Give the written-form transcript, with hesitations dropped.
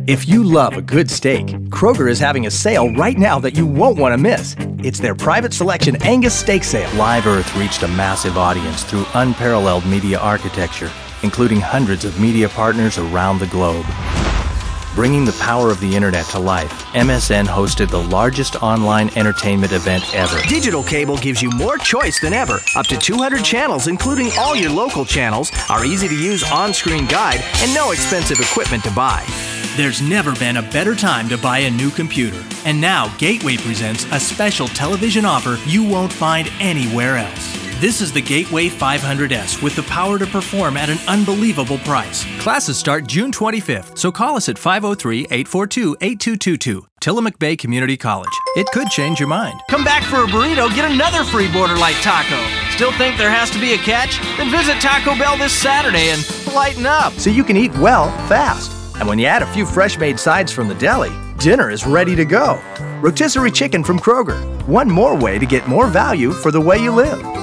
If you love a good steak, Kroger is having a sale right now that you won't want to miss. It's their Private Selection Angus Steak Sale. Live Earth reached a massive audience through unparalleled media architecture, including hundreds of media partners around the globe. Bringing the power of the internet to life, MSN hosted the largest online entertainment event ever. Digital cable gives you more choice than ever. Up to 200 channels, including all your local channels, our easy-to-use on-screen guide, and no expensive equipment to buy. There's never been a better time to buy a new computer. And now Gateway presents a special television offer you won't find anywhere else. This is the Gateway 500S with the power to perform at an unbelievable price. Classes start June 25th, so call us at 503-842-8222. Tillamook Bay Community College. It could change your mind. Come back for a burrito, get another free Border Light taco. Still think there has to be a catch? Then visit Taco Bell this Saturday and lighten up. So you can eat well, fast. And when you add a few fresh-made sides from the deli, dinner is ready to go. Rotisserie chicken from Kroger. One more way to get more value for the way you live.